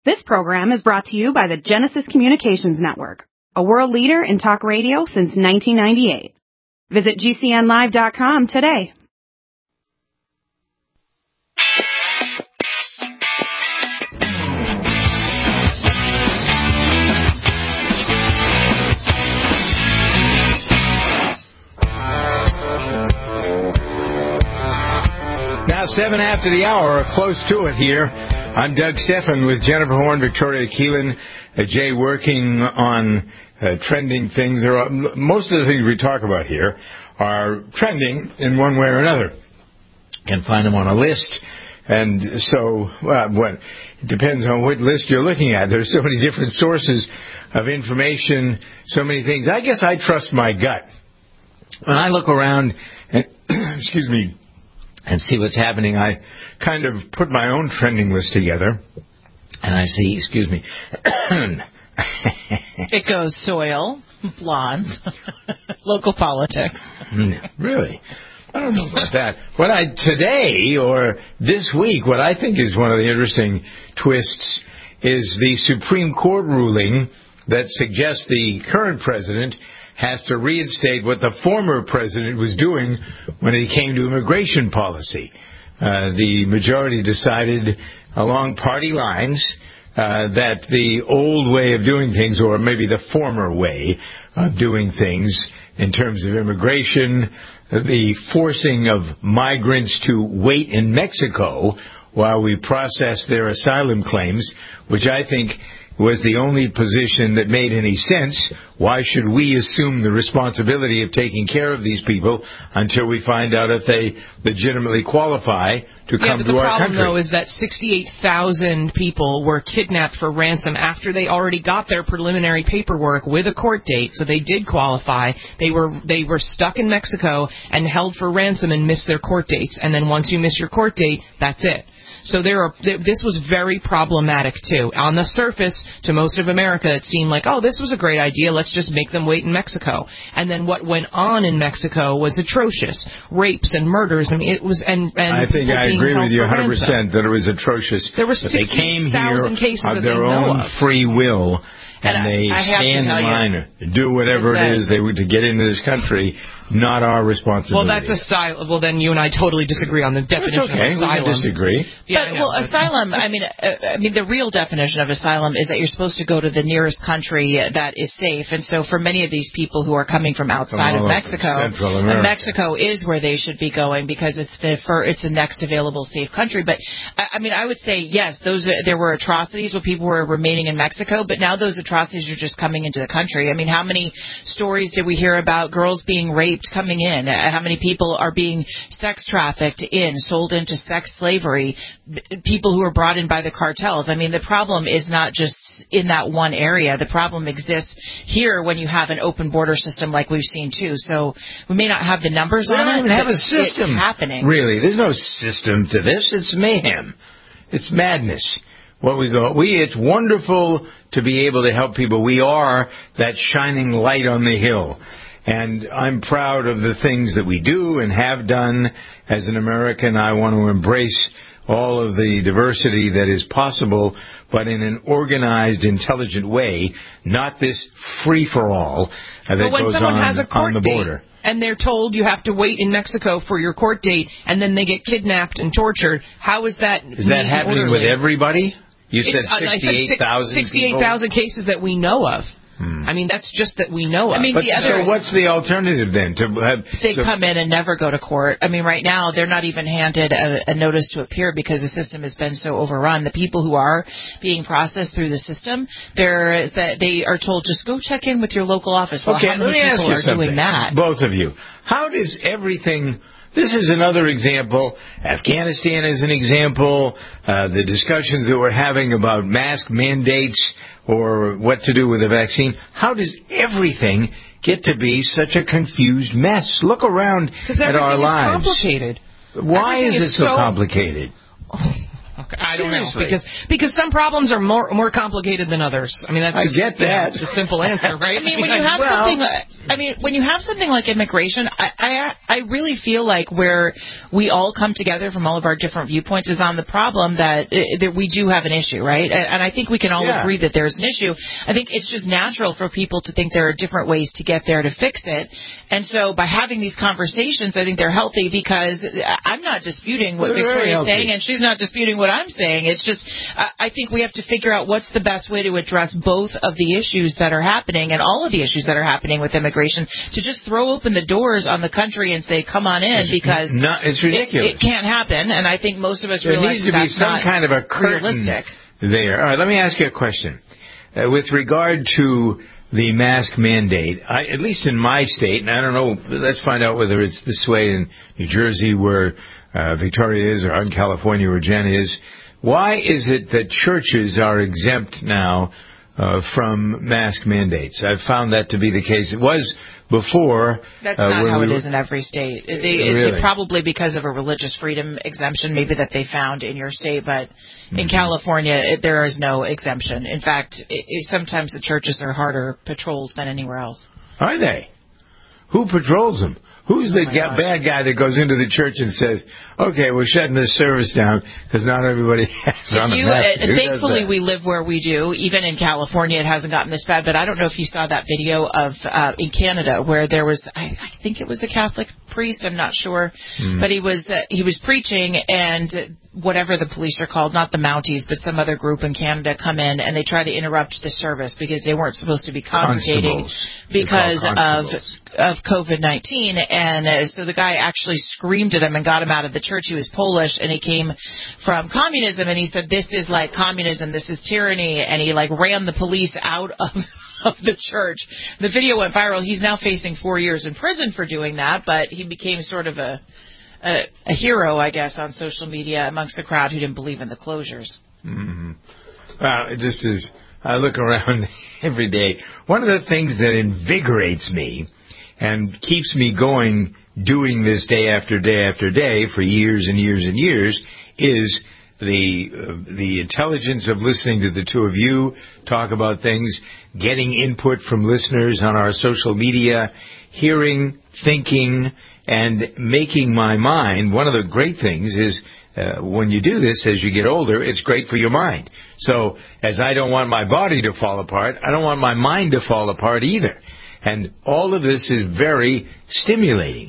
This program is brought to you by the Genesis Communications Network, a world leader in talk radio since 1998. Visit GCNlive.com today. Now 7 after the hour, close to it here. I'm Doug Stephan with Jennifer Horn, Victoria Keelan, Jay working on trending things. Most of the things we talk about here are trending in one way or another. You can find them on a list. And so, it depends on what list you're looking at. There's so many different sources of information, so many things. I guess I trust my gut. When I look around and, excuse me, and see what's happening, I kind of put my own trending list together, and I see, excuse me. It goes soil, blondes, local politics. Really? I don't know about that. Today, or this week, what I think is one of the interesting twists is the Supreme Court ruling that suggests the current president has to reinstate what the former president was doing when it came to immigration policy. The majority decided along party lines that the old way of doing things, or maybe the former way of doing things in terms of immigration, the forcing of migrants to wait in Mexico while we process their asylum claims, which I think was the only position that made any sense. Why should we assume the responsibility of taking care of these people until we find out if they legitimately qualify to come to our country? The problem, though, is that 68,000 people were kidnapped for ransom after they already got their preliminary paperwork with a court date, so they did qualify. They were stuck in Mexico and held for ransom and missed their court dates. And then once you miss your court date, that's it. So this was very problematic, too. On the surface, to most of America, it seemed like, oh, this was a great idea. Let's just make them wait in Mexico. And then what went on in Mexico was atrocious. Rapes and murders. I mean, it was... And I think I agree with you 100% that it was atrocious. There were 60,000 cases of their own free will. And they stand in line, do whatever it is they would to get into this country, not our responsibility. Well, that's asylum. Well, then you and I totally disagree on the definition of asylum. We can disagree. Yeah, asylum, I mean, the real definition of asylum is that you're supposed to go to the nearest country that is safe. And so for many of these people who are coming from outside of Mexico, Mexico is where they should be going because it's the next available safe country. But, I mean, I would say, yes, there were atrocities where people were remaining in Mexico, but now those atrocities are just coming into the country. I mean, how many stories did we hear about girls being raped coming in? How many people are being sex trafficked sold into sex slavery, people who are brought in by the cartels? I mean, the problem is not just in that one area. The problem exists here when you have an open border system like we've seen, too. So we may not have the numbers on it. We don't even have a system. It's happening. Really, there's no system to this. It's mayhem. It's madness. It's wonderful to be able to help people. We are that shining light on the hill. And I'm proud of the things that we do and have done as an American. I want to embrace all of the diversity that is possible, but in an organized, intelligent way, not this free-for-all that goes on the border. And they're told you have to wait in Mexico for your court date, and then they get kidnapped and tortured. How is that? Is that happening with everybody? You said 68,000 68,000 cases that we know of. I mean, that's just that we know of. I mean, so what's the alternative then? They come in and never go to court. I mean, right now, they're not even handed a notice to appear because the system has been so overrun. The people who are being processed through the system, they are told, just go check in with your local office. Well, okay, how many people are doing that? Both of you. How does everything... This is another example. Afghanistan is an example. The discussions that we're having about mask mandates or what to do with the vaccine. How does everything get to be such a confused mess? Look around at our lives. Because everything is complicated. Why is it so complicated? I don't know, because some problems are more complicated than others. I mean, that's just, I get that. The simple answer, right? I mean, when you have when you have something like immigration, I really feel like where we all come together from all of our different viewpoints is on the problem that we do have an issue, right? And I think we can all agree that there's an issue. I think it's just natural for people to think there are different ways to get there to fix it. And so by having these conversations, I think they're healthy, because I'm not disputing what Victoria's saying, and she's not disputing what I'm saying. It's just, I think we have to figure out what's the best way to address both of the issues that are happening and all of the issues that are happening with immigration, to just throw open the doors on the country and say, come on in, because it's ridiculous. It can't happen, and I think most of us realize there needs to be some kind of a curtain realistic there. All right, let me ask you a question. With regard to the mask mandate, at least in my state, and I don't know, let's find out whether it's this way in New Jersey where Victoria is, or in California where Jen is. Why is it that churches are exempt now from mask mandates? I've found that to be the case. It was before. That's not how it is in every state. Really? Probably because of a religious freedom exemption, maybe that they found in your state, but in California, there is no exemption. In fact, sometimes the churches are harder patrolled than anywhere else. Are they? Who patrols them? Who's the bad guy that goes into the church and says, okay, we're shutting this service down because not everybody has on a mask? Thankfully, we live where we do. Even in California, it hasn't gotten this bad. But I don't know if you saw that video of in Canada where there was, I think it was a Catholic priest, I'm not sure, but he was preaching, and whatever the police are called, not the Mounties, but some other group in Canada come in and they try to interrupt the service because they weren't supposed to be congregating because of COVID-19. And so the guy actually screamed at him and got him out of the church. He was Polish, and he came from communism, and he said, this is like communism, this is tyranny, and he ran the police out of the church. The video went viral. He's now facing 4 years in prison for doing that, but he became sort of a hero, I guess, on social media amongst the crowd who didn't believe in the closures. Mm-hmm. Well, it just is. I look around every day. One of the things that invigorates me and keeps me going, doing this day after day after day for years and years and years, is the intelligence of listening to the two of you talk about things, getting input from listeners on our social media, hearing, thinking, and making my mind. One of the great things is when you do this as you get older, it's great for your mind. So as I don't want my body to fall apart, I don't want my mind to fall apart either. And all of this is very stimulating.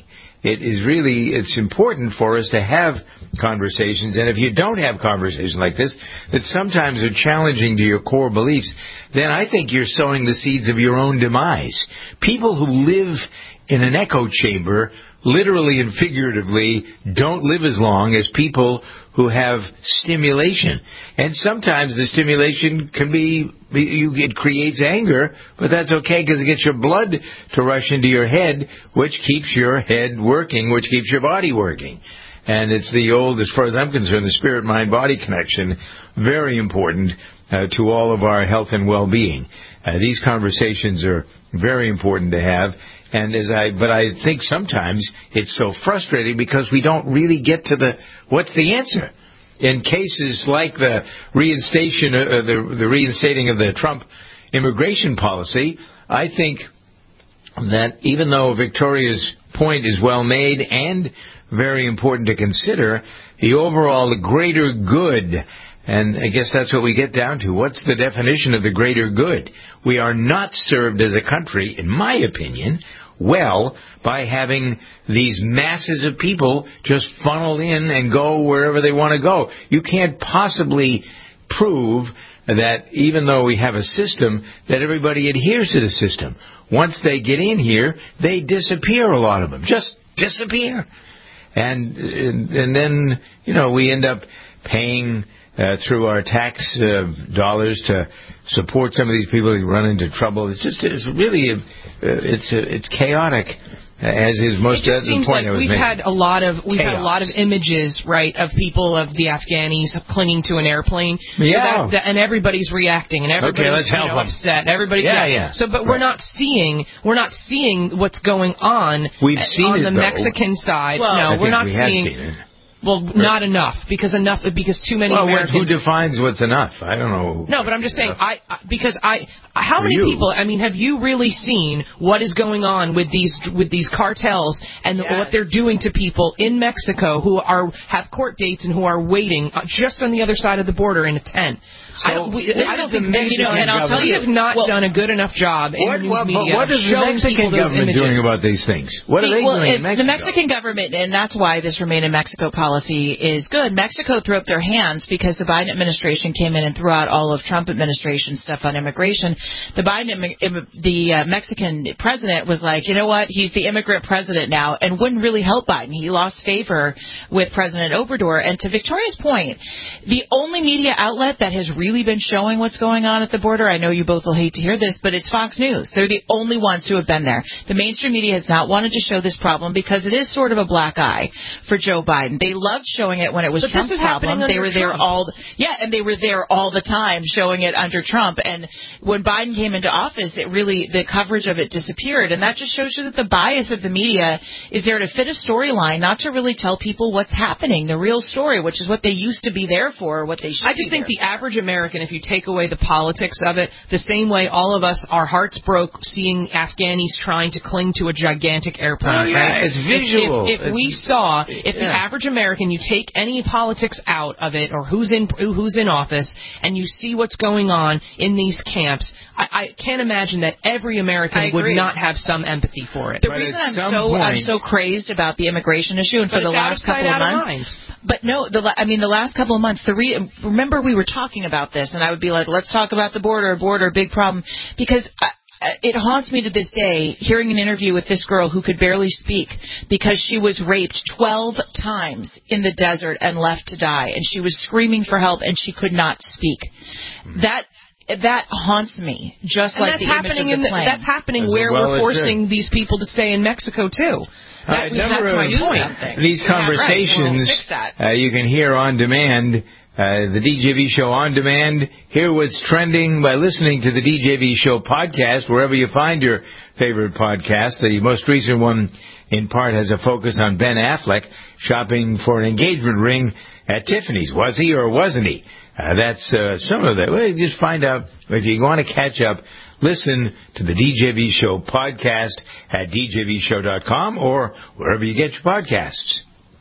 It's important for us to have conversations. And if you don't have conversations like this, that sometimes are challenging to your core beliefs, then I think you're sowing the seeds of your own demise. People who live in an echo chamber, literally and figuratively, don't live as long as people who have stimulation. And sometimes the stimulation can it creates anger, but that's okay because it gets your blood to rush into your head, which keeps your head working, which keeps your body working. And it's the old, as far as I'm concerned, the spirit-mind-body connection, very important to all of our health and well-being. These conversations are very important to have. But I think sometimes it's so frustrating because we don't really get to what's the answer. In cases like the reinstating of the Trump immigration policy, I think that even though Victoria's point is well made and very important to consider, the greater good, and I guess that's what we get down to. What's the definition of the greater good? We are not served as a country, in my opinion, well by having these masses of people just funnel in and go wherever they want to go. You can't possibly prove that even though we have a system, that everybody adheres to the system. Once they get in here, they disappear, a lot of them. Just disappear. And then, we end up paying through our tax dollars to support some of these people who run into trouble. It's chaotic, as is most of the point I was making. We've had a lot of images, right, of people, of the Afghanis clinging to an airplane. Yeah. So and everybody's reacting, and everybody's upset. Everybody's So, but we're not seeing what's going on. We've seen on it, the Mexican side. Well, no, we're not seeing. Seen it. Well, not enough because too many Americans. Who defines what's enough? I don't know. No, but I'm just saying how many people? I mean, have you really seen what is going on with these cartels and what they're doing to people in Mexico who have court dates and who are waiting just on the other side of the border in a tent? So I don't think and I'll tell you, have not done a good enough job in news media. What is the Mexican government doing about these things? What are they doing in Mexico? The Mexican government, and that's why this Remain in Mexico policy is good. Mexico threw up their hands because the Biden administration came in and threw out all of Trump administration stuff on immigration. The Mexican president was like, you know what? He's the immigrant president now, and wouldn't really help Biden. He lost favor with President Obrador. And to Victoria's point, the only media outlet that has really been showing what's going on at the border, I know you both will hate to hear this, but it's Fox News. They're the only ones who have been there. The mainstream media has not wanted to show this problem because it is sort of a black eye for Joe Biden. They loved showing it when it was Trump's problem. They were there and they were there all the time showing it under Trump. And when Biden came into office, the coverage of it disappeared. And that just shows you that the bias of the media is there to fit a storyline, not to really tell people what's happening, the real story, which is what they used to be there for, what they should be. I just think the average American, if you take away the politics of it, the same way all of us, our hearts broke seeing Afghanis trying to cling to a gigantic airplane. Right? It's visual. If the average American, you take any politics out of it or who's in office, and you see what's going on in these camps, I can't imagine that every American would not have some empathy for it. The reason I'm so crazed about the immigration issue, and for the last couple of months. But no, the last couple of months, remember we were talking about this, and I would be like, let's talk about the border, big problem, because it haunts me to this day, hearing an interview with this girl who could barely speak because she was raped 12 times in the desert and left to die, and she was screaming for help, and she could not speak. That haunts me, just like the image of the plane. That's happening where we're forcing these people to stay in Mexico, too. That's my point. These conversations you can hear on demand, the DJV Show on demand. Hear what's trending by listening to the DJV Show podcast, wherever you find your favorite podcast. The most recent one, in part, has a focus on Ben Affleck shopping for an engagement ring at Tiffany's. Was he or wasn't he? That's some of that. Well, just find out if you want to catch up. Listen to the DJV Show podcast at djvshow.com or wherever you get your podcasts.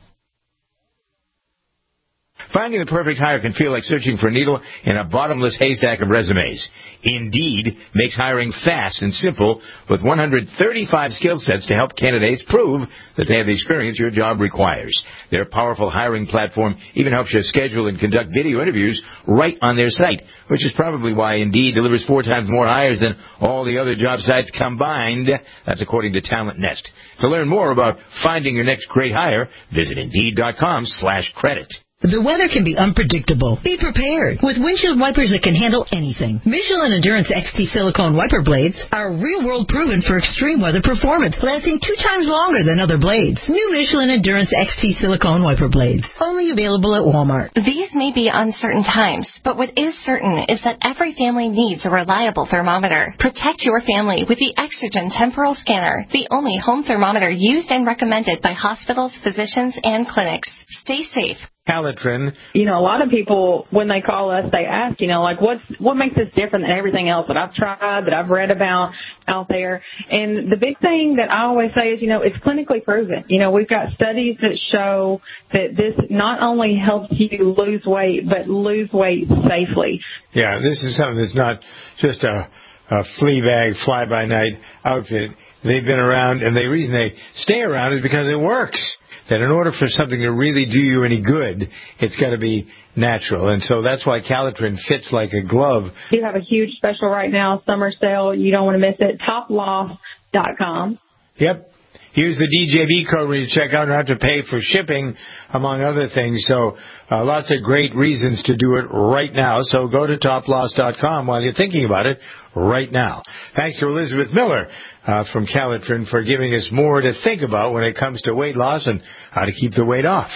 Finding the perfect hire can feel like searching for a needle in a bottomless haystack of resumes. Indeed makes hiring fast and simple with 135 skill sets to help candidates prove that they have the experience your job requires. Their powerful hiring platform even helps you schedule and conduct video interviews right on their site, which is probably why Indeed delivers 4 times more hires than all the other job sites combined. That's according to Talent Nest. To learn more about finding your next great hire, visit Indeed.com/credit. The weather can be unpredictable. Be prepared with windshield wipers that can handle anything. Michelin Endurance XT silicone wiper blades are real-world proven for extreme weather performance, lasting 2 times longer than other blades. New Michelin Endurance XT silicone wiper blades, only available at Walmart. These may be uncertain times, but what is certain is that every family needs a reliable thermometer. Protect your family with the Exergen Temporal Scanner, the only home thermometer used and recommended by hospitals, physicians, and clinics. Stay safe. Calitrin. A lot of people, when they call us, they ask, what makes this different than everything else that I've tried, that I've read about out there. And the big thing that I always say is, it's clinically proven. We've got studies that show that this not only helps you lose weight, but lose weight safely. Yeah, this is something that's not just a flea bag, fly-by-night outfit. They've been around, and the reason they stay around is because it works. That in order for something to really do you any good, it's got to be natural. And so that's why Calitrin fits like a glove. We have a huge special right now, summer sale. You don't want to miss it. Toploss.com. Yep. Use the DJV code when you check out, not to pay for shipping, among other things. So lots of great reasons to do it right now. So go to toploss.com while you're thinking about it right now. Thanks to Elizabeth Miller from Calitrin for giving us more to think about when it comes to weight loss and how to keep the weight off.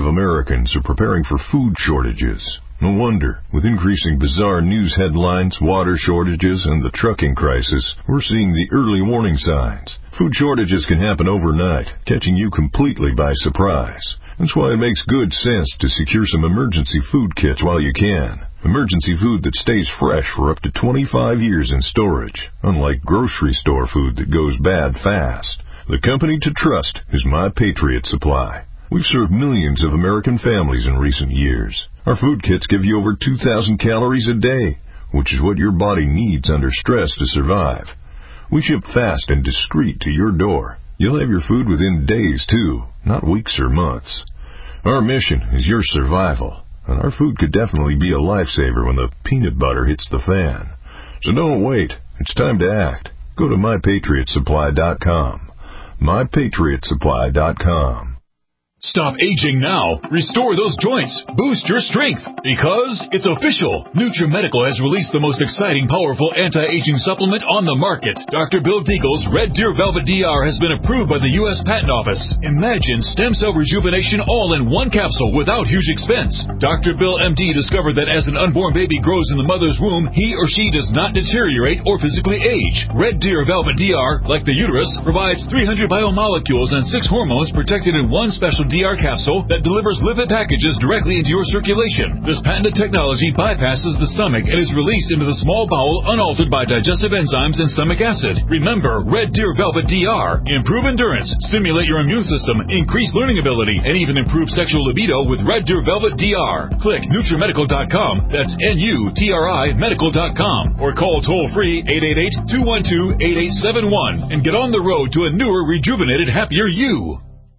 Americans are preparing for food shortages. No wonder. With increasing bizarre news headlines, water shortages, and the trucking crisis, we're seeing the early warning signs. Food shortages can happen overnight, catching you completely by surprise. That's why it makes good sense to secure some emergency food kits while you can. Emergency food that stays fresh for up to 25 years in storage, unlike grocery store food that goes bad fast. The company to trust is My Patriot Supply. We've served millions of American families in recent years. Our food kits give you over 2,000 calories a day, which is what your body needs under stress to survive. We ship fast and discreet to your door. You'll have your food within days, too, not weeks or months. Our mission is your survival, and our food could definitely be a lifesaver when the peanut butter hits the fan. So don't wait. It's time to act. Go to MyPatriotSupply.com. MyPatriotSupply.com. Stop aging now. Restore those joints. Boost your strength. Because it's official. NutriMedical has released the most exciting, powerful anti-aging supplement on the market. Dr. Bill Deagle's Red Deer Velvet DR has been approved by the U.S. Patent Office. Imagine stem cell rejuvenation all in one capsule without huge expense. Dr. Bill MD discovered that as an unborn baby grows in the mother's womb, he or she does not deteriorate or physically age. Red Deer Velvet DR, like the uterus, provides 300 biomolecules and 6 hormones protected in one special DR capsule that delivers lipid packages directly into your circulation. This patented technology bypasses the stomach and is released into the small bowel unaltered by digestive enzymes and stomach acid. Remember, Red Deer Velvet DR. Improve endurance, stimulate your immune system, increase learning ability, and even improve sexual libido with Red Deer Velvet DR. Click NutriMedical.com, that's NUTRI Medical.com, or call toll-free 888-212-8871 and get on the road to a newer, rejuvenated, happier you.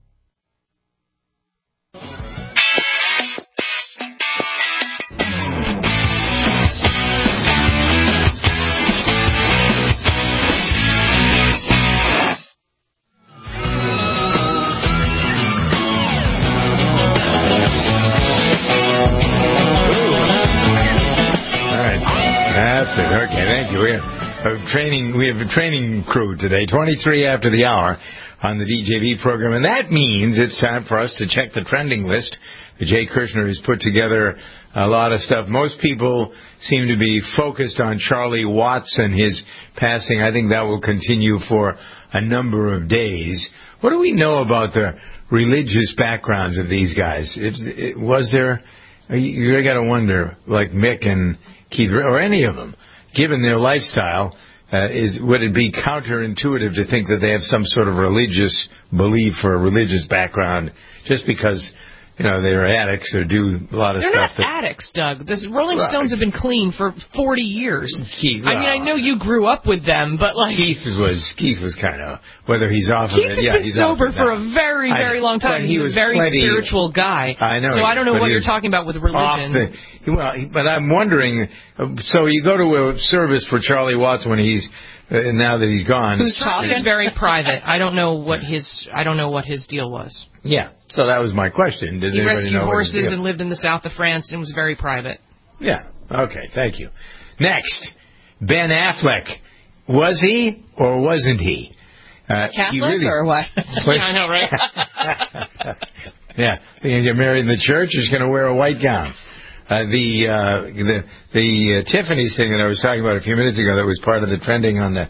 Okay, thank you. We have a training crew today, 23 after the hour on the DJV program, and that means it's time for us to check the trending list. Jay Kirshner has put together a lot of stuff. Most people seem to be focused on Charlie Watts and his passing. I think that will continue for a number of days. What do we know about the religious backgrounds of these guys? Was there... You got to wonder, like Mick and Keith, or any of them, given their lifestyle, would it be counterintuitive to think that they have some sort of religious belief or a religious background just because, they're addicts or do a lot of they're stuff? They're not addicts, Doug. The Rolling Stones have been clean for 40 years. Keith, I know you grew up with them, but Keith was kind of, whether he's off of it. Keith has been sober for a very, very long time. He's a very spiritual guy. I know. So I don't know what you're talking about with religion. But I'm wondering, so you go to a service for Charlie Watts when now that he's gone. Who's talking? It's very private. I don't know what his deal was. Yeah. So that was my question. Does he anybody rescued know horses and lived in the south of France and was very private. Yeah. Okay. Thank you. Next, Ben Affleck. Was he or wasn't he? Catholic or what? I know, right? Yeah. He's going to get married in the church. He's going to wear a white gown. The Tiffany's thing that I was talking about a few minutes ago that was part of the trending on the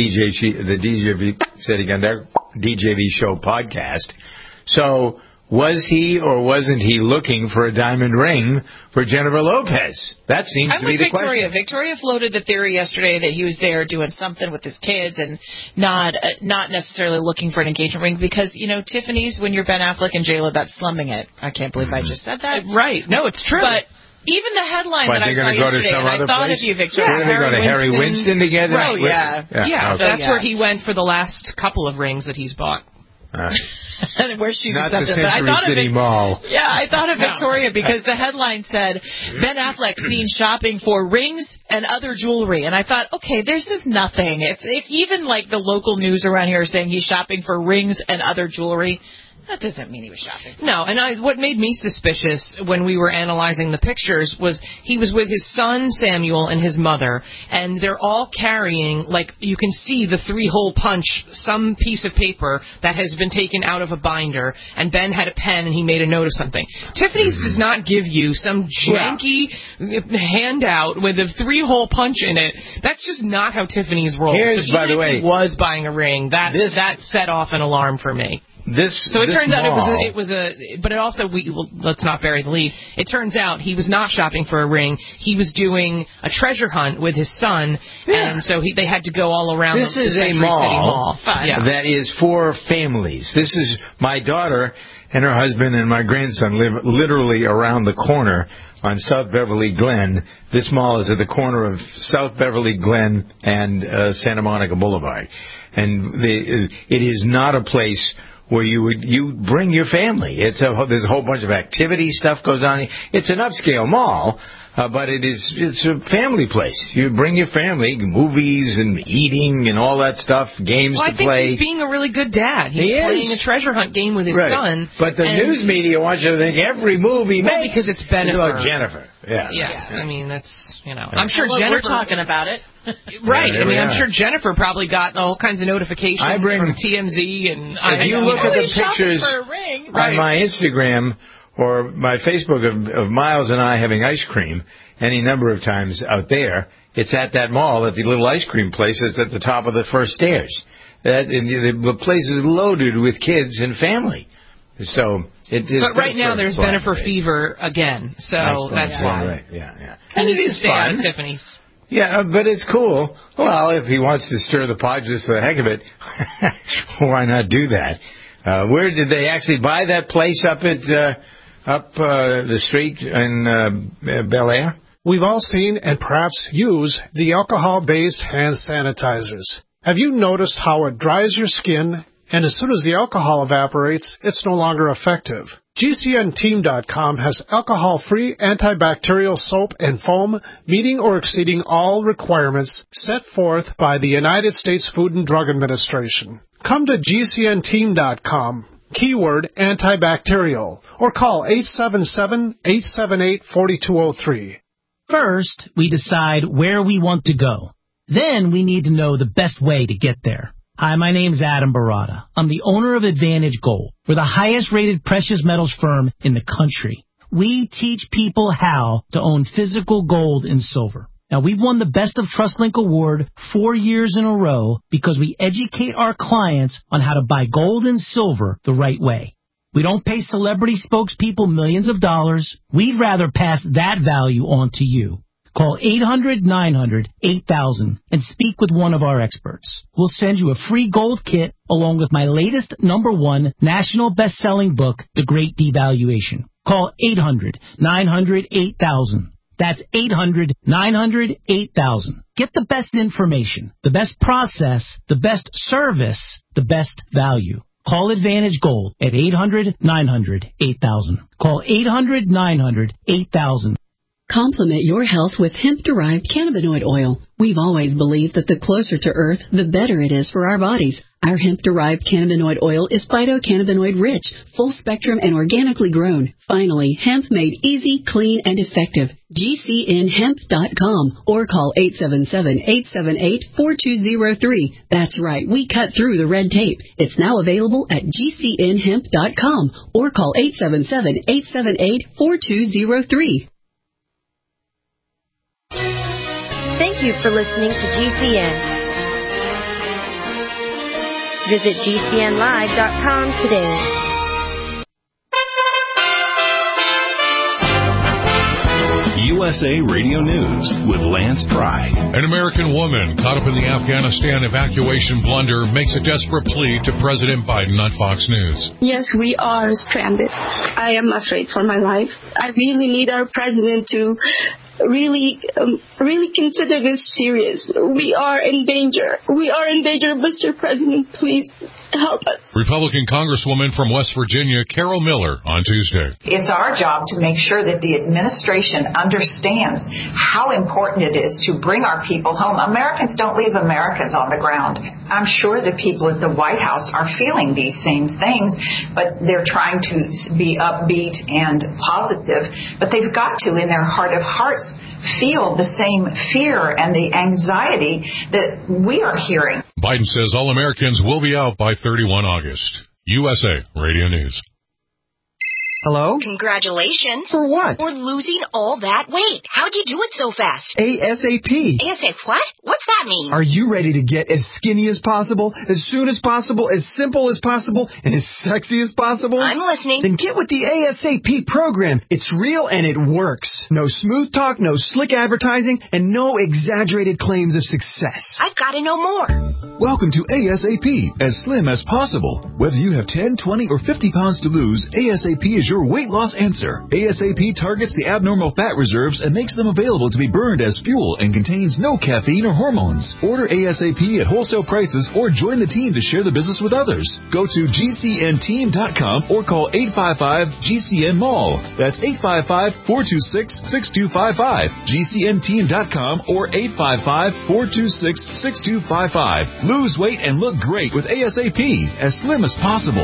DJV show podcast. So was he or wasn't he looking for a diamond ring for Jennifer Lopez? That seems to be the Victoria. question. Victoria floated the theory yesterday that he was there doing something with his kids and not necessarily looking for an engagement ring because, Tiffany's, when you're Ben Affleck and J-Lo, that's slumming it. I can't believe I just said that. Right. No, it's true. But even the headline that I saw yesterday, and I thought of you, Victoria. Where are they going to Harry Winston together? Oh, yeah. Yeah, that's where he went for the last couple of rings that he's bought. Where she's not accepted. the Century City Mall. Yeah, I thought of Victoria because the headline said Ben Affleck seen shopping for rings and other jewelry, and I thought, okay, this is nothing. If even the local news around here is saying he's shopping for rings and other jewelry, That doesn't mean he was shopping. No, and what made me suspicious when we were analyzing the pictures was he was with his son Samuel and his mother, and they're all carrying, like, you can see the 3-hole punch, some piece of paper that has been taken out of a binder, and Ben had a pen and he made a note of something. Tiffany's does not give you some janky handout with a 3-hole punch in it. That's just not how Tiffany's rolls. Here's, by the way, he was buying a ring. That set off an alarm for me. So it turns out it was a, but it also, let's not bury the lead. It turns out he was not shopping for a ring. He was doing a treasure hunt with his son, and so they had to go all around. This is a mall that is for families. This is my daughter and her husband and my grandson live literally around the corner on South Beverly Glen. This mall is at the corner of South Beverly Glen and Santa Monica Boulevard, and it is not a place where you bring your family. There's a whole bunch of activity stuff goes on. It's an upscale mall, but it's a family place. You bring your family, movies and eating and all that stuff, games to play. I think he's being a really good dad. He's playing a treasure hunt game with his son. But the news media wants you to think every movie makes because it's Jennifer. About Jennifer. Yeah. I mean, that's, I'm sure Jennifer. We're talking about it. Right. I mean, I'm sure Jennifer probably got all kinds of notifications from TMZ. And if you look at the pictures on my Instagram or my Facebook of Miles and I having ice cream any number of times out there, it's at that mall at the little ice cream place that's at the top of the first stairs. The place is loaded with kids and family. So but right now there's Jennifer fever again. So that's why. Right. Yeah. And it is fun. Tiffany's. Yeah, but it's cool. Well, if he wants to stir the pot just for the heck of it, why not do that? Where did they actually buy that place up the street in Bel Air? We've all seen and perhaps use the alcohol-based hand sanitizers. Have you noticed how it dries your skin, and as soon as the alcohol evaporates, it's no longer effective? GCNteam.com has alcohol-free antibacterial soap and foam meeting or exceeding all requirements set forth by the United States Food and Drug Administration. Come to GCNteam.com, keyword antibacterial, or call 877-878-4203. First, we decide where we want to go. Then we need to know the best way to get there. Hi, my name's Adam Barada. I'm the owner of Advantage Gold. We're the highest-rated precious metals firm in the country. We teach people how to own physical gold and silver. Now, we've won the Best of TrustLink Award 4 years in a row because we educate our clients on how to buy gold and silver the right way. We don't pay celebrity spokespeople millions of dollars. We'd rather pass that value on to you. Call 800-900-8000 and speak with one of our experts. We'll send you a free gold kit along with my latest #1 national best-selling book, The Great Devaluation. Call 800-900-8000. That's 800-900-8000. Get the best information, the best process, the best service, the best value. Call Advantage Gold at 800-900-8000. Call 800-900-8000. Complement your health with hemp-derived cannabinoid oil. We've always believed that the closer to Earth, the better it is for our bodies. Our hemp-derived cannabinoid oil is phytocannabinoid-rich, full-spectrum, and organically grown. Finally, hemp made easy, clean, and effective. GCNhemp.com or call 877-878-4203. That's right, we cut through the red tape. It's now available at GCNhemp.com or call 877-878-4203. Thank you for listening to GCN. Visit GCNlive.com today. USA Radio News with Lance Pry. An American woman caught up in the Afghanistan evacuation blunder makes a desperate plea to President Biden on Fox News. Yes, we are stranded. I am afraid for my life. I really need our president to really consider this serious. We are in danger. We are in danger, Mr. President, please. help us. Republican Congresswoman from West Virginia, Carol Miller, on Tuesday. It's our job to make sure that the administration understands how important it is to bring our people home. Americans don't leave Americans on the ground. I'm sure the people at the White House are feeling these same things, but they're trying to be upbeat and positive. But they've got to, in their heart of hearts, feel the same fear and the anxiety that we are hearing. Biden says all Americans will be out by 31 August. USA Radio News. Hello? Congratulations. For what? For losing all that weight. How'd you do it so fast? ASAP. ASAP what? What's that mean? Are you ready to get as skinny as possible, as soon as possible, as simple as possible, and as sexy as possible? I'm listening. Then get with the ASAP program. It's real and it works. No smooth talk, no slick advertising, and no exaggerated claims of success. I've got to know more. Welcome to ASAP, as slim as possible. Whether you have 10, 20, or 50 pounds to lose, ASAP is your weight loss answer. ASAP targets the abnormal fat reserves and makes them available to be burned as fuel and contains no caffeine or hormones. Order ASAP at wholesale prices or join the team to share the business with others. Go to GCNteam.com or call 855-GCN-MALL. That's 855-426-6255. GCNteam.com or 855-426-6255. Lose weight and look great with ASAP, as slim as possible.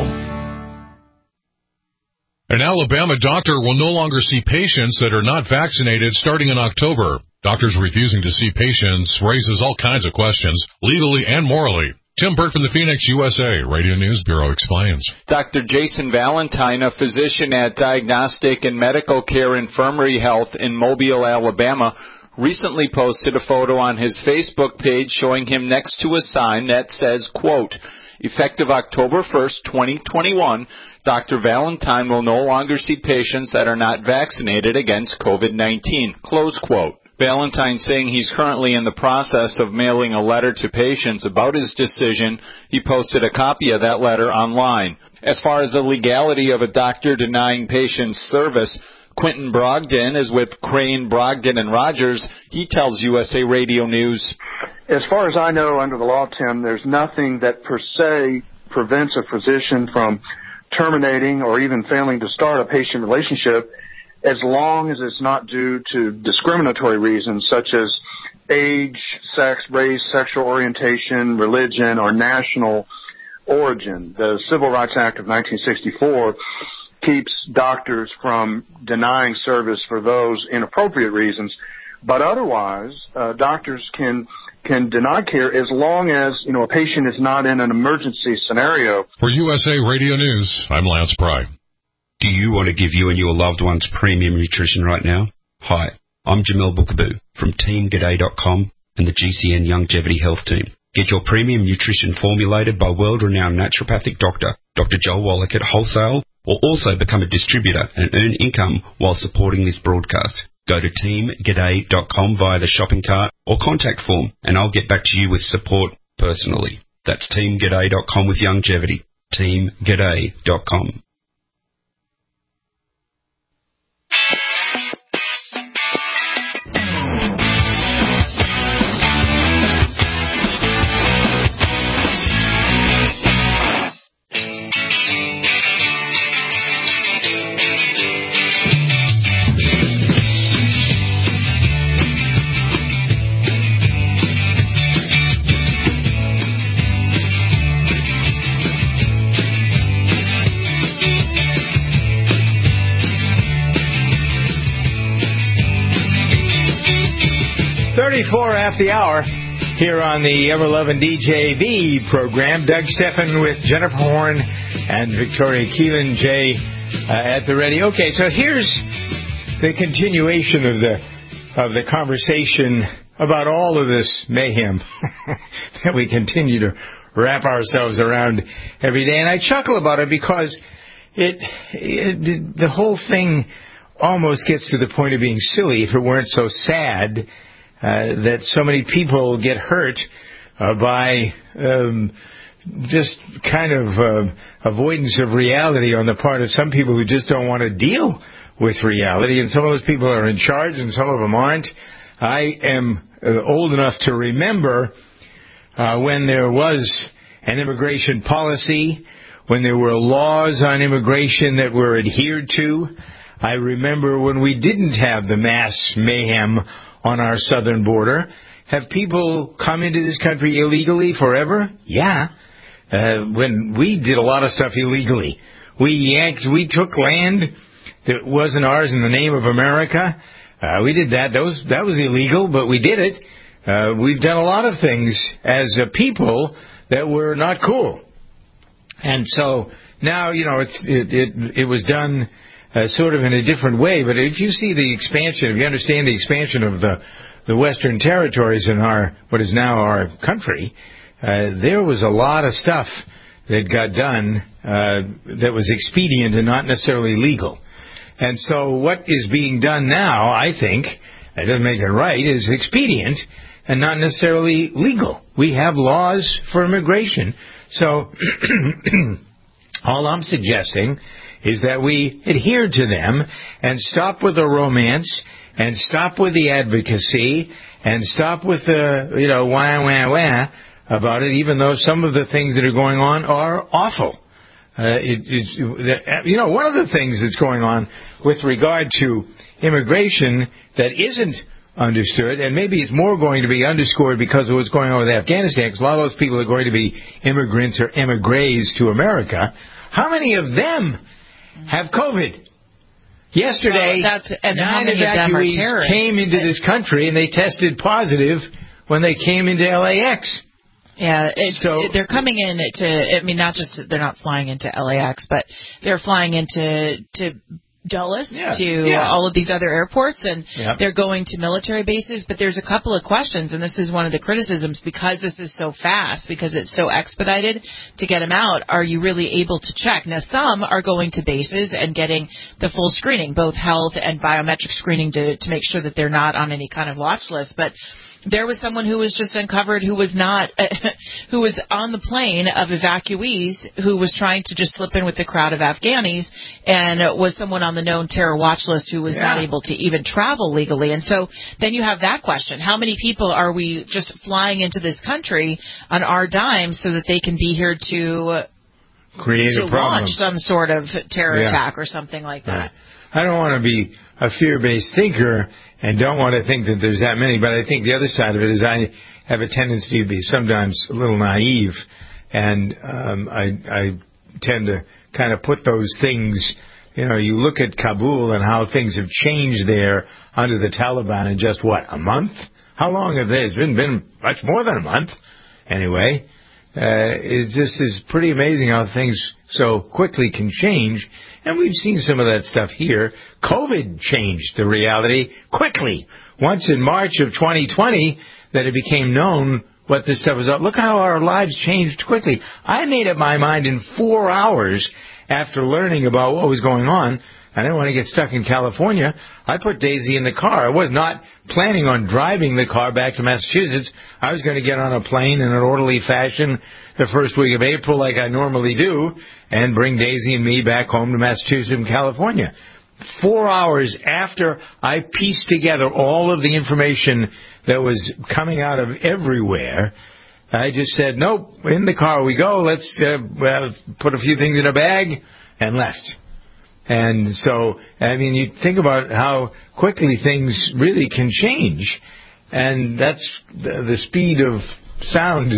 An Alabama doctor will no longer see patients that are not vaccinated starting in October. Doctors refusing to see patients raises all kinds of questions, legally and morally. Tim Burt from the Phoenix, USA Radio News Bureau explains. Dr. Jason Valentine, a physician at Diagnostic and Medical Care Infirmary Health in Mobile, Alabama, recently posted a photo on his Facebook page showing him next to a sign that says, quote, effective October 1st, 2021, Dr. Valentine will no longer see patients that are not vaccinated against COVID-19, close quote. Valentine saying he's currently in the process of mailing a letter to patients about his decision. He posted a copy of that letter online. As far as the legality of a doctor denying patients service, Quentin Brogdon is with Crane, Brogdon, and Rogers. He tells USA Radio News. As far as I know, under the law, Tim, there's nothing that per se prevents a physician from terminating or even failing to start a patient relationship as long as it's not due to discriminatory reasons such as age, sex, race, sexual orientation, religion, or national origin. The Civil Rights Act of 1964 keeps doctors from denying service for those inappropriate reasons, but otherwise, doctors can deny care as long as, a patient is not in an emergency scenario. For USA Radio News, I'm Lance Pry. Do you want to give you and your loved ones premium nutrition right now? Hi, I'm Jamel Bookaboo from TeamGaday.com and the GCN Longevity Health Team. Get your premium nutrition formulated by world-renowned naturopathic doctor, Dr. Joel Wallach at Wholesale, or also become a distributor and earn income while supporting this broadcast. Go to TeamGaday.com via the shopping cart or contact form, and I'll get back to you with support personally. That's TeamGaday.com with longevity. TeamGaday.com. After the hour here on the ever-loving DJV program. Doug Steffen with Jennifer Horn and Victoria Keelan J at the ready. Okay, so here's the continuation of the conversation about all of this mayhem that we continue to wrap ourselves around every day. And I chuckle about it because the whole thing almost gets to the point of being silly if it weren't so sad that so many people get hurt by just kind of avoidance of reality on the part of some people who just don't want to deal with reality. And some of those people are in charge and some of them aren't. I am old enough to remember when there was and immigration policy, when there were laws on immigration that were adhered to. I remember when we didn't have the mass mayhem on our southern border. Have people come into this country illegally forever? Yeah. When we did a lot of stuff illegally. We took land that wasn't ours in the name of America. We did that. That was illegal, but we did it. We've done a lot of things as a people that were not cool. And so now, it was done sort of in a different way. But if you see the expansion, if you understand the expansion of the Western territories in what is now our country, there was a lot of stuff that got done that was expedient and not necessarily legal. And so what is being done now, I think, that doesn't make it right, is expedient and not necessarily legal. We have laws for immigration. So all I'm suggesting is that we adhere to them and stop with the romance and stop with the advocacy and stop with the, wah about it, even though some of the things that are going on are awful. One of the things that's going on with regard to immigration that isn't understood, and maybe it's more going to be underscored because of what's going on with Afghanistan, because a lot of those people are going to be immigrants or emigres to America. How many of them have COVID? Yesterday, 9 evacuees came into this country, and they tested positive when they came into LAX. Yeah, they're coming in not just, they're not flying into LAX, but they're flying into Dulles, all of these other airports, and they're going to military bases. But there's a couple of questions, and this is one of the criticisms, because this is so fast, because it's so expedited to get them out, are you really able to check? Now, some are going to bases and getting the full screening, both health and biometric screening to make sure that they're not on any kind of watch list. But there was someone who was just uncovered who was on the plane of evacuees who was trying to just slip in with the crowd of Afghanis, and was someone on the known terror watch list who was not able to even travel legally. And so then you have that question. How many people are we just flying into this country on our dime so that they can be here to launch some sort of terror attack or something like that? I don't want to be a fear-based thinker and don't want to think that there's that many, but I think the other side of it is I have a tendency to be sometimes a little naive, and I tend to kind of put those things, you look at Kabul and how things have changed there under the Taliban in just, a month? How long have they? It's been much more than a month, anyway. It just is pretty amazing how things so quickly can change. And we've seen some of that stuff here. COVID changed the reality quickly. Once in March of 2020 that it became known what this stuff was up. Look how our lives changed quickly. I made up my mind in 4 hours after learning about what was going on. I didn't want to get stuck in California. I put Daisy in the car. I was not planning on driving the car back to Massachusetts. I was going to get on a plane in an orderly fashion the first week of April like I normally do and bring Daisy and me back home to Massachusetts and California. 4 hours after I pieced together all of the information that was coming out of everywhere, I just said, nope, in the car we go. Let's put a few things in a bag and left. And so, you think about how quickly things really can change, and that's the speed of sound,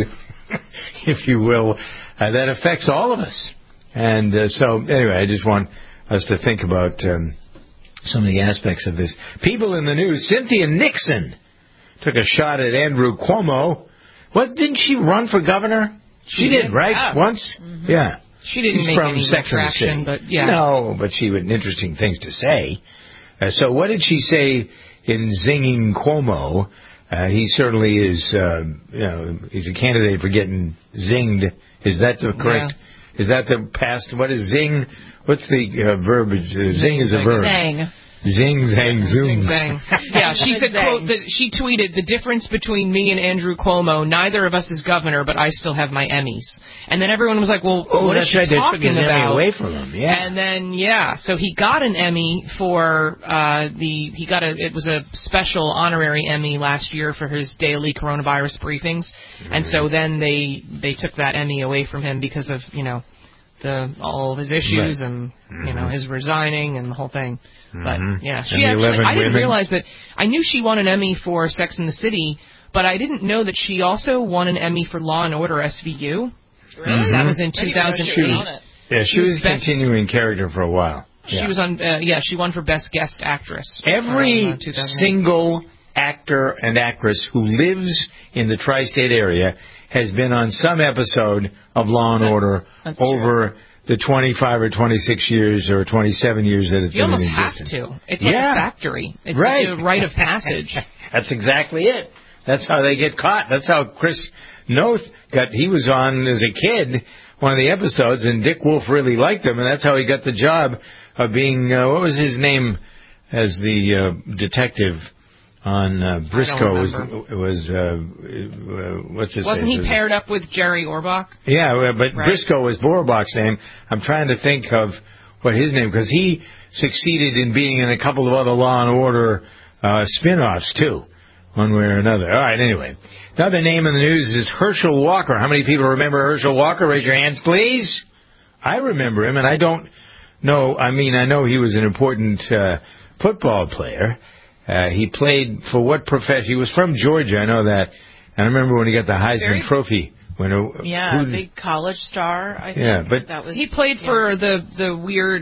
if you will, that affects all of us. And so, anyway, I just want us to think about some of the aspects of this. People in the news, Cynthia Nixon took a shot at Andrew Cuomo. Didn't she run for governor? She did, right? Yeah. Once? Mm-hmm. Yeah. She didn't make any traction, but yeah. No, but she had interesting things to say. So what did she say in zinging Cuomo? He certainly is, he's a candidate for getting zinged. Is that the correct? Yeah. Is that the past? What is zing? What's the verbiage? Zing is a verb. Sang. Zing, zang, zoom. Zing, zang. Yeah, she said, quote, she tweeted, the difference between me and Andrew Cuomo, neither of us is governor, but I still have my Emmys. And then everyone was like, well, what is she talking they took his about? Emmy away from him, yeah. And then, so he got an Emmy for, it was a special honorary Emmy last year for his daily coronavirus briefings. Mm-hmm. And so then they took that Emmy away from him because of, all of his issues and, his resigning and the whole thing. But, she actually, I didn't realize that, I knew she won an Emmy for Sex and the City, but I didn't know that she also won an Emmy for Law and Order SVU. Really? That was in 2008. Yeah, she was a continuing character for a while. She was on, she won for Best Guest Actress. Every single actor and actress who lives in the tri-state area has been on some episode of Law and Order over the 25 or 26 years or 27 years that it's been in existence. You almost have to. It's like a factory. It's like a rite of passage. That's exactly it. That's how they get caught. That's how Chris Noth he was on as a kid, one of the episodes, and Dick Wolf really liked him, and that's how he got the job of being, what was his name as the detective on Briscoe? What's his name? Wasn't he paired up with Jerry Orbach? Yeah, but Briscoe was Orbach's name. I'm trying to think of what his name, because he succeeded in being in a couple of other Law and Order spin-offs, too, one way or another. All right, anyway. Another name in the news is Herschel Walker. How many people remember Herschel Walker? Raise your hands, please. I remember him, and I don't know. I mean, I know he was an important football player. He played for what profession? He was from Georgia, I know that. And I remember when he got the Heisman Trophy. Big college star, I think. Yeah, but he played for the weird,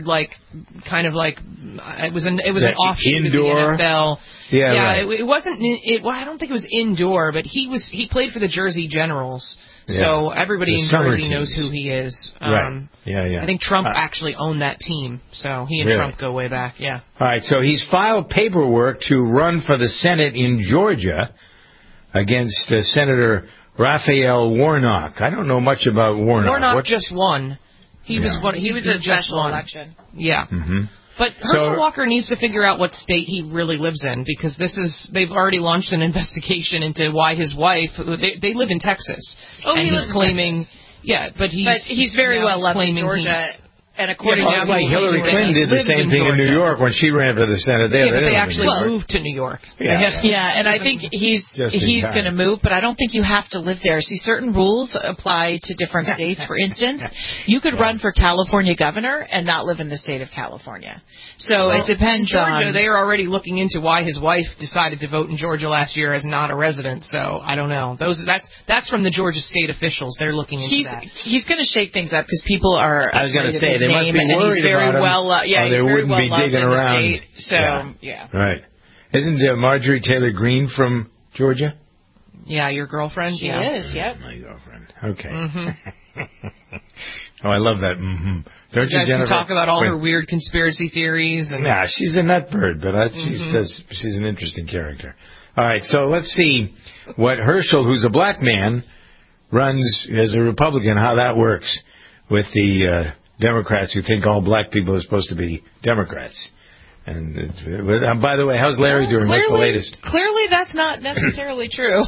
it was an offshoot indoor, of the NFL. Yeah, right. It wasn't. I don't think it was indoor, but he played for the Jersey Generals, so everybody in Jersey knows who he is. Right. Yeah. I think Trump actually owned that team, so he and Trump go way back. Yeah. All right, so he's filed paperwork to run for the Senate in Georgia against Senator Raphael Warnock. I don't know much about Warnock. Warnock just won. He was a special election. Yeah. Mm-hmm. But Herschel Walker needs to figure out what state he really lives in, because they've already launched an investigation into why his wife, they live in Texas. And he's claiming, but he's very well loved in Georgia. And according to Hillary Clinton did the same thing in New York when she ran for the Senate there. But they actually moved to New York. And I think he's going to move, but I don't think you have to live there. See, certain rules apply to different states. For instance, you could run for California governor and not live in the state of California. So it depends on... They are already looking into why his wife decided to vote in Georgia last year as not a resident, so I don't know. That's from the Georgia state officials. They're looking into that. He's going to shake things up because people are... I was going to say, they must be worried about him. They wouldn't be digging around. Right. Isn't Marjorie Taylor Greene from Georgia? Yeah, your girlfriend? She is, yep. My girlfriend. Okay. Mm-hmm. Oh, I love that. Mm-hmm. Don't you, Jennifer? Can talk about all her weird conspiracy theories. Nah, she's a nutbird, but she's an interesting character. All right, so let's see what Herschel, who's a black man, runs as a Republican, how that works with the Democrats who think all black people are supposed to be Democrats. And by the way, how's Larry doing? What's the latest? Clearly, that's not necessarily true.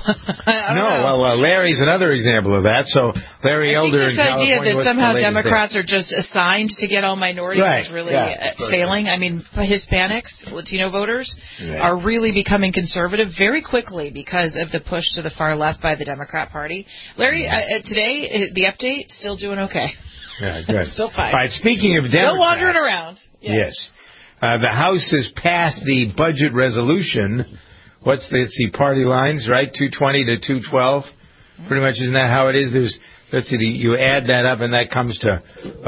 Larry's another example of that. So Larry Elder in California. This idea that somehow Democrats are just assigned to get all minorities is really failing. I mean, Hispanics, Latino voters are really becoming conservative very quickly because of the push to the far left by the Democrat Party. Larry, today, the update, still doing okay. Yeah, good. Still fine. All right, speaking of Democrats. Still wandering around. Yes. The House has passed the budget resolution. Let's see, party lines, right? 220 to 212. Pretty much, isn't that how it is? Let's see, you add that up, and that comes to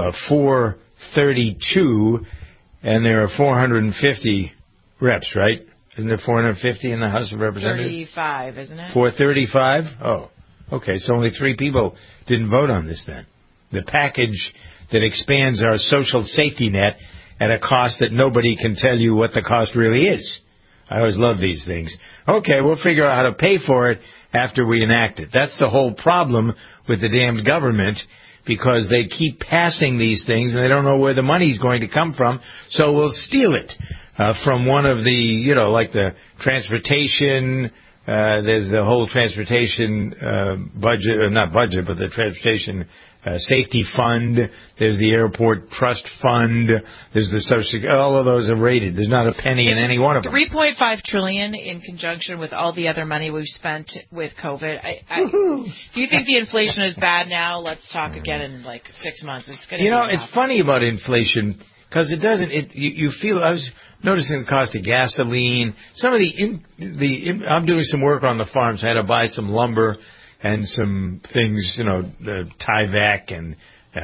432, and there are 450 reps, right? Isn't there 450 in the House of Representatives? 35, isn't it? 435? Oh, okay. So only 3 people didn't vote on this then. The package that expands our social safety net at a cost that nobody can tell you what the cost really is. I always love these things. Okay, we'll figure out how to pay for it after we enact it. That's the whole problem with the damned government, because they keep passing these things and they don't know where the money's going to come from, so we'll steal it. from one of the, like the transportation. There's the whole transportation budget, or not budget, but the transportation safety fund. There's the airport trust fund. There's the social security. All of those are rated. There's not a penny in any one of them. $3.5 trillion in conjunction with all the other money we've spent with COVID. If you think the inflation is bad now, let's talk again in like 6 months. It's going to be it's funny about inflation because it doesn't. You feel. I was noticing the cost of gasoline. Some of I'm doing some work on the farm, so I had to buy some lumber and some things, the Tyvek and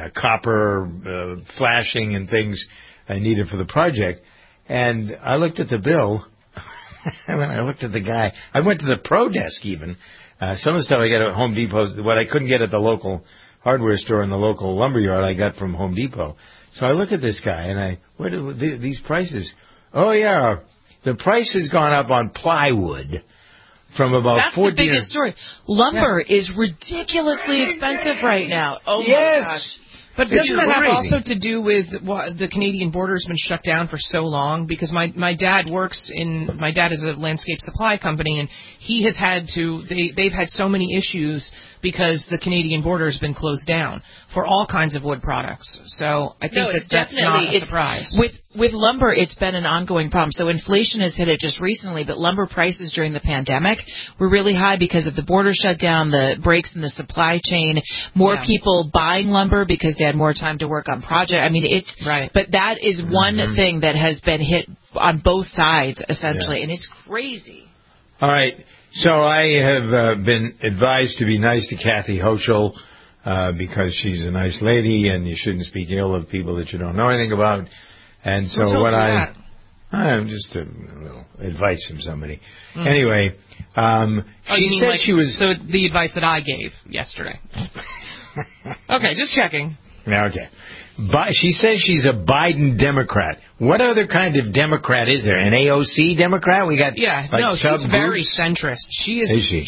copper flashing and things I needed for the project. And I looked at the bill, and then I looked at the guy. I went to the pro desk even. Some of the stuff I got at Home Depot, what I couldn't get at the local hardware store in the local lumberyard, I got from Home Depot. So I look at this guy, and what are these prices? Oh, yeah, the price has gone up on plywood. From about That's the biggest story. Lumber is ridiculously expensive right now. Oh, my gosh. But doesn't that have also to do with the Canadian border has been shut down for so long? Because my dad is a landscape supply company, and he has had to, they've had so many issues because the Canadian border has been closed down for all kinds of wood products. So I think that's not a surprise. With lumber, it's been an ongoing problem. So inflation has hit it just recently, but lumber prices during the pandemic were really high because of the border shutdown, the breaks in the supply chain, more people buying lumber because they had more time to work on projects. I mean, but that is one thing that has been hit on both sides, essentially, and it's crazy. All right. So I have been advised to be nice to Kathy Hochul because she's a nice lady and you shouldn't speak ill of people that you don't know anything about. And so I'm just a little advice from somebody. Anyway, she said she was... So the advice that I gave yesterday. Okay, just checking. Okay. But she says she's a Biden Democrat. What other kind of Democrat is there? An AOC Democrat? We got she's very centrist. She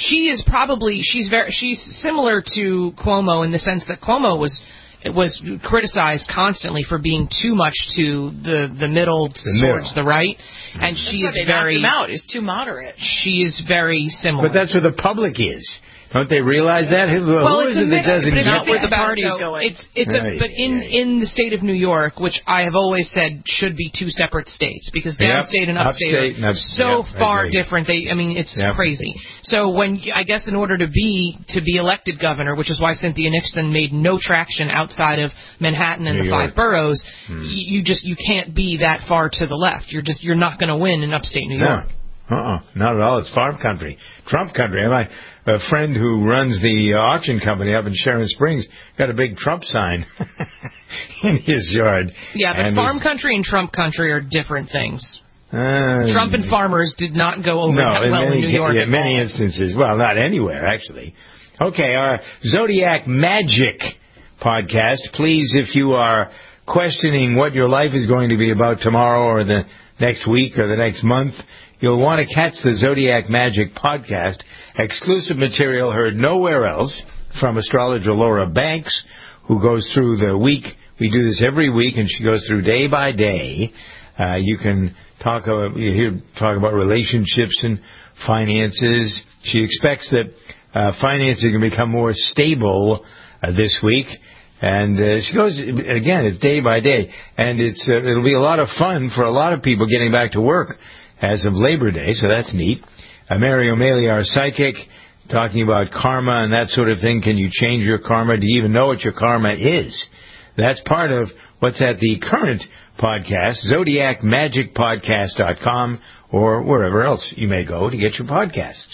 is. She's similar to Cuomo in the sense that Cuomo was criticized constantly for being too much to the middle towards the right, and she is very knocked him out. Is too moderate. She is very similar. But that's where the public is. Don't they realize that? Who is it that doesn't get not where the party's going? But in the state of New York, which I have always said should be two separate states, because downstate and upstate are so far different. It's crazy. So I guess in order to be elected governor, which is why Cynthia Nixon made no traction outside of Manhattan and the 5 boroughs, you can't be that far to the left. You're not going to win in upstate New York. Not at all. It's farm country, Trump country. A friend who runs the auction company up in Sharon Springs got a big Trump sign in his yard. Yeah, but farm country and Trump country are different things. Trump and farmers did not go over that well in New York. In many instances. Well, not anywhere, actually. Okay, our Zodiac Magic podcast. Please, if you are questioning what your life is going to be about tomorrow or the next week or the next month, you'll want to catch the Zodiac Magic podcast. Exclusive material heard nowhere else from astrologer Laura Banks, who goes through the week. We do this every week, and she goes through day by day. You can talk about relationships and finances. She expects that finances can become more stable this week. And she goes, again, it's day by day. And it'll be a lot of fun for a lot of people getting back to work as of Labor Day, so that's neat. Mary O'Malley, our psychic, talking about karma and that sort of thing. Can you change your karma? Do you even know what your karma is? That's part of what's at the current podcast, ZodiacMagicPodcast.com, or wherever else you may go to get your podcasts.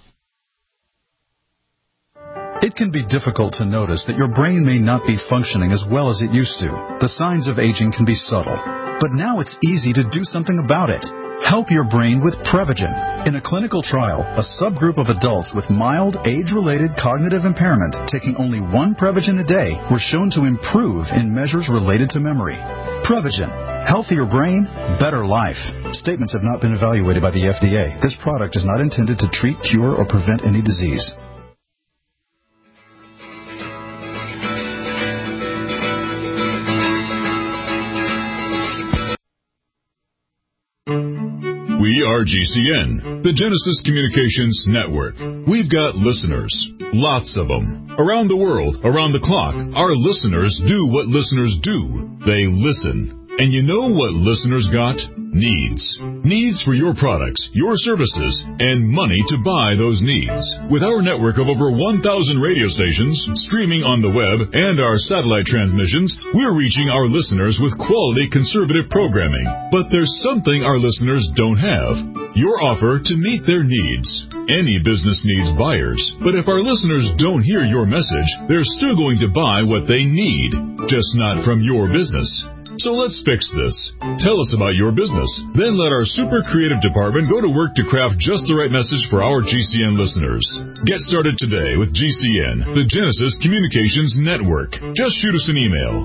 It can be difficult to notice that your brain may not be functioning as well as it used to. The signs of aging can be subtle, but now it's easy to do something about it. Help your brain with Prevagen. In a clinical trial, a subgroup of adults with mild age-related cognitive impairment taking only one Prevagen a day were shown to improve in measures related to memory. Prevagen. Healthier brain, better life. Statements have not been evaluated by the FDA. This product is not intended to treat, cure, or prevent any disease. We are GCN, the Genesis Communications Network. We've got listeners, lots of them. Around the world, around the clock, our listeners do what listeners do. They listen. And you know what listeners got? Needs. Needs for your products, your services, and money to buy those needs. With our network of over 1,000 radio stations, streaming on the web, and our satellite transmissions, we're reaching our listeners with quality conservative programming. But there's something our listeners don't have. Your offer to meet their needs. Any business needs buyers, but if our listeners don't hear your message, they're still going to buy what they need, just not from your business. So let's fix this. Tell us about your business. Then let our super creative department go to work to craft just the right message for our GCN listeners. Get started today with GCN, the Genesis Communications Network. Just shoot us an email.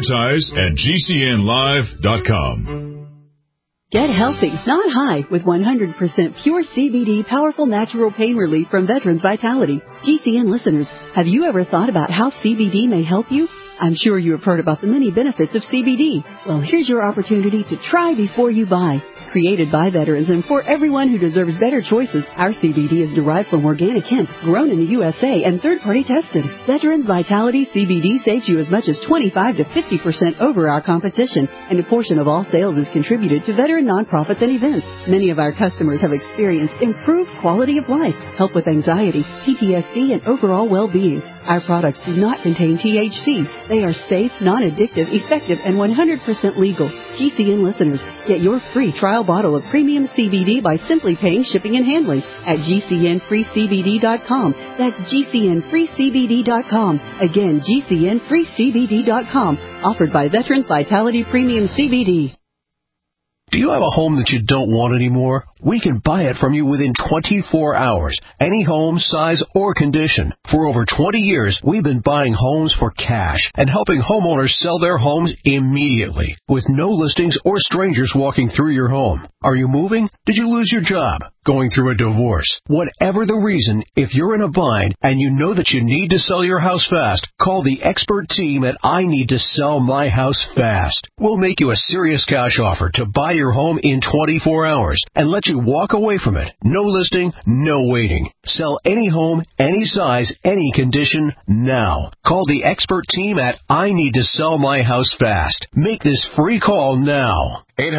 Advertise@gcnlive.com. Get healthy, not high, with 100% pure CBD powerful natural pain relief from Veterans Vitality. GCN listeners, have you ever thought about how CBD may help you? I'm sure you have heard about the many benefits of CBD. Well, here's your opportunity to try before you buy. Created by veterans and for everyone who deserves better choices, our CBD is derived from organic hemp, grown in the USA, and third-party tested. Veterans Vitality CBD saves you as much as 25 to 50% over our competition, and a portion of all sales is contributed to veteran nonprofits and events. Many of our customers have experienced improved quality of life, help with anxiety, PTSD, and overall well-being. Our products do not contain THC. They are safe, non-addictive, effective, and 100% legal. GCN listeners, get your free trial bottle of premium CBD by simply paying shipping and handling at GCNFreeCBD.com. That's GCNFreeCBD.com. Again, GCNFreeCBD.com. Offered by Veterans Vitality Premium CBD. Do you have a home that you don't want anymore? We can buy it from you within 24 hours. Any home, size, or condition. For over 20 years, we've been buying homes for cash and helping homeowners sell their homes immediately with no listings or strangers walking through your home. Are you moving? Did you lose your job? Going through a divorce? Whatever the reason, if you're in a bind and you know that you need to sell your house fast, call the expert team at I Need to Sell My House Fast. We'll make you a serious cash offer to buy your home in 24 hours and let you walk away from it. No listing, no waiting. Sell any home, any size, any condition, now. Call the expert team at I Need to Sell My House Fast. Make this free call now.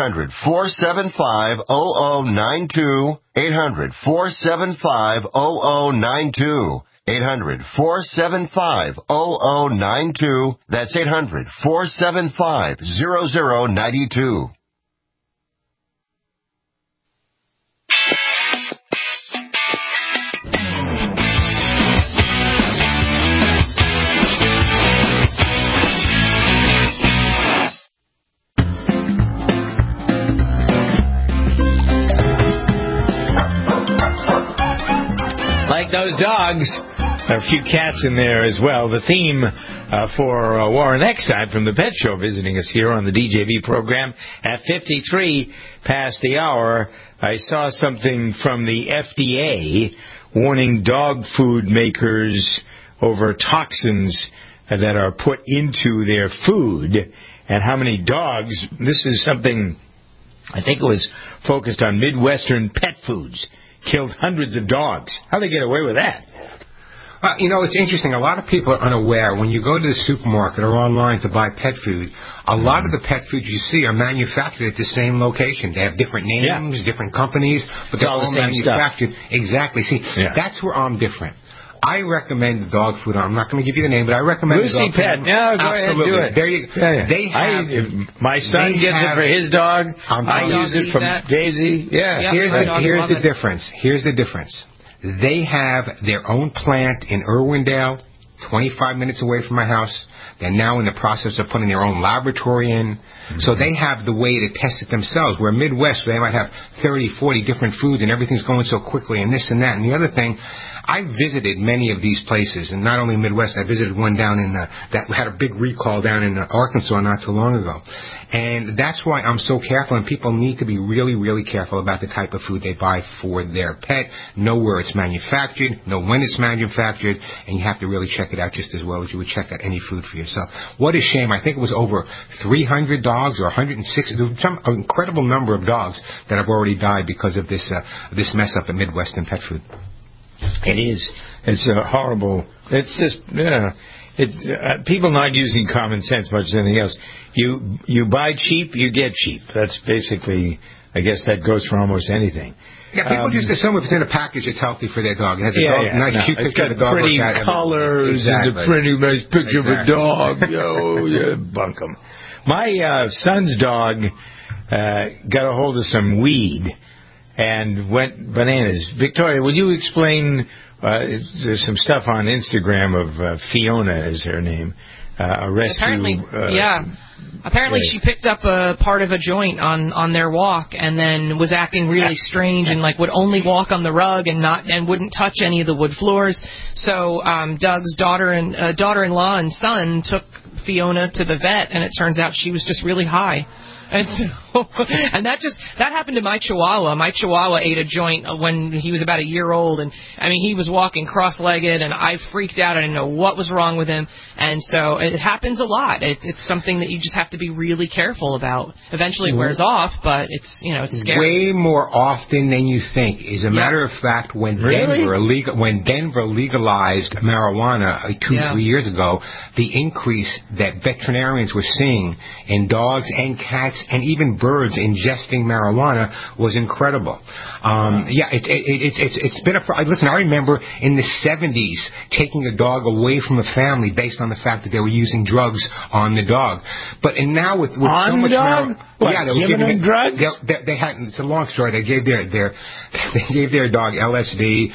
800-475-0092. 800-475-0092. 800-475-0092. That's 800-475-0092. Like those dogs, a few cats in there as well. The theme for Warren Eckstein from the Pet Show visiting us here on the DJB program at 53 past the hour. I saw something from the FDA warning dog food makers over toxins that are put into their food and how many dogs. This is something, I think it was focused on Midwestern pet foods. Killed hundreds of dogs. How do they get away with that? It's interesting. A lot of people are unaware. When you go to the supermarket or online to buy pet food, a lot of the pet foods you see are manufactured at the same location. They have different names, different companies, but they're all manufactured. Stuff. Exactly. See, that's where I'm different. I recommend the dog food. I'm not going to give you the name, but I recommend Lucy Pet. No, go ahead, do it. There you go. They have, my son gets it for his dog. I use it from Daisy. Yeah. Here's the difference. Here's the difference. They have their own plant in Irwindale, 25 minutes away from my house. They're now in the process of putting their own laboratory in. Mm-hmm. So they have the way to test it themselves. Where Midwest, they might have 30, 40 different foods and everything's going so quickly and this and that. And the other thing, I visited many of these places, and not only Midwest, I visited one down in that had a big recall down in Arkansas not too long ago. And that's why I'm so careful, and people need to be really, really careful about the type of food they buy for their pet. Know where it's manufactured, know when it's manufactured, and you have to really check it it out just as well as you would check out any food for yourself. What a shame. I think it was over 300 dogs or 160, some incredible number of dogs that have already died because of this mess up at Midwestern Pet Food. It is. It's a horrible. It's just, people not using common sense much as anything else. You buy cheap, you get cheap. That's basically, I guess that goes for almost anything. Yeah, people just assume if it's in a package, it's healthy for their dog. It has a nice, cute picture of the dog. Pretty colors, exactly. It's a pretty nice picture of a dog. Bunk 'em. My son's dog got a hold of some weed and went bananas. Victoria, will you explain? There's some stuff on Instagram of Fiona is her name. A rescue. Apparently she picked up a part of a joint on their walk and then was acting really strange and would only walk on the rug and wouldn't touch any of the wood floors. So Doug's daughter-in-law and son took Fiona to the vet, and it turns out she was just really high. And so, that happened to my Chihuahua. My Chihuahua ate a joint when he was about a year old, and he was walking cross-legged, and I freaked out. I didn't know what was wrong with him, and so it happens a lot. It's something that you just have to be really careful about. Eventually, it wears off, but it's scary. Way more often than you think. As a matter of fact, when Denver legalized marijuana 2-3 years ago, the increase that veterinarians were seeing in dogs and cats and even birds ingesting marijuana was incredible. It's been listen, I remember in the 70s taking a dog away from a family based on the fact that they were using drugs on the dog. And now with so much marijuana, they were giving drugs. They had. It's a long story. They gave their dog LSD.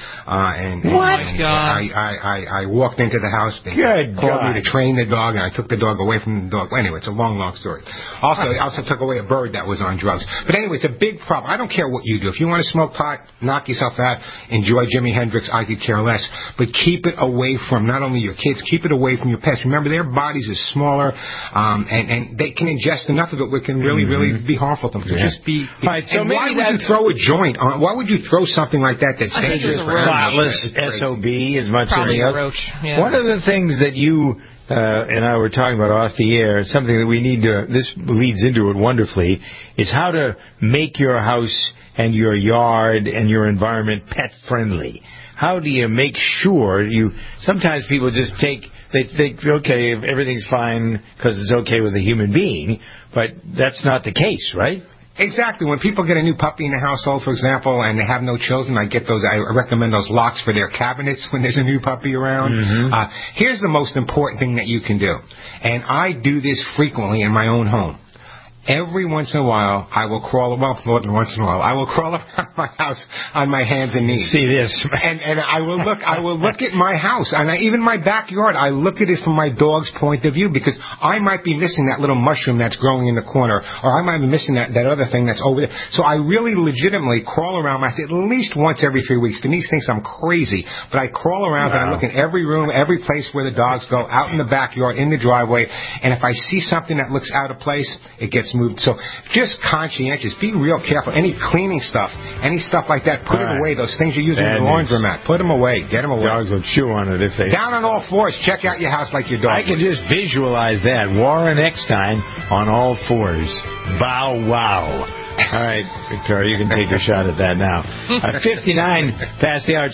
I walked into the house. They called me to train the dog, and I took the dog away from the dog. Anyway, it's a long story. I also took away a bird that was on drugs. But anyway, it's a big problem. I don't care what you do. If you want to smoke pot, knock yourself out. Enjoy Jimi Hendrix. I could care less. But keep it away from not only your kids, keep it away from your pets. Remember, their bodies are smaller, and they can ingest enough of it where it can really be harmful to them. So just be. Right, so why would you throw a joint on? Why would you throw something like that that's dangerous for thoughtless SOB as much as anything else? One of the things that you and I were talking about off the air, something that we need to, this leads into it wonderfully, is how to make your house and your yard and your environment pet friendly. How do you make sure sometimes people just they think, okay, everything's fine because it's okay with a human being, but that's not the case, right? Exactly. When people get a new puppy in the household, for example, and they have no children, I recommend those locks for their cabinets when there's a new puppy around. Here's the most important thing that you can do, and I do this frequently in my own home. Every once in a while, I will crawl, more than once in a while, I will crawl around my house on my hands and knees. See this. And I will look at my house, and even my backyard, I look at it from my dog's point of view, because I might be missing that little mushroom that's growing in the corner, or I might be missing that other thing that's over there. So I really legitimately crawl around my house at least once every 3 weeks. Denise thinks I'm crazy, but I crawl around and I look in every room, every place where the dogs go, out in the backyard, in the driveway, and if I see something that looks out of place, it gets moved. So just conscientious. Be real careful. Any cleaning stuff, any stuff like that, put it away. Those things you're using in the laundromat, put them away. Get them away. Dogs will chew on it if they... Down on all fours. Check out your house like your dog. I can just visualize that. Warren Eckstein on all fours. Bow wow. All right, Victoria, you can take a shot at that now. 59 past the hour.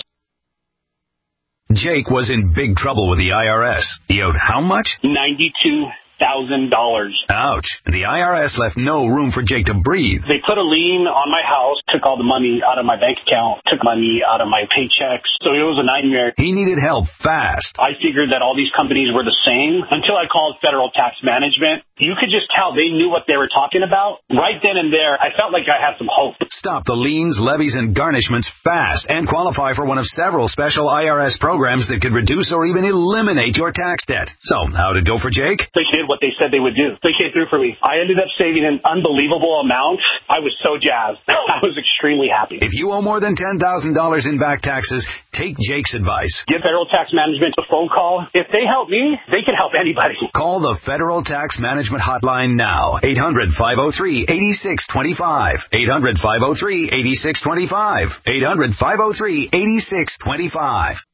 Jake was in big trouble with the IRS. He owed how much? $92,000. Ouch. The IRS left no room for Jake to breathe. They put a lien on my house, took all the money out of my bank account, took money out of my paychecks. So it was a nightmare. He needed help fast. I figured that all these companies were the same until I called Federal Tax Management. You could just tell they knew what they were talking about. Right then and there, I felt like I had some hope. Stop the liens, levies, and garnishments fast and qualify for one of several special IRS programs that could reduce or even eliminate your tax debt. So, how'd it go for Jake? They did what they said they would do. They came through for me. I ended up saving an unbelievable amount. I was so jazzed. I was extremely happy. If you owe more than $10,000 in back taxes, take Jake's advice. Give Federal Tax Management a phone call. If they help me, they can help anybody. Call the Federal Tax Management Hotline now. 800-503-8625. 800-503-8625. 800-503-8625.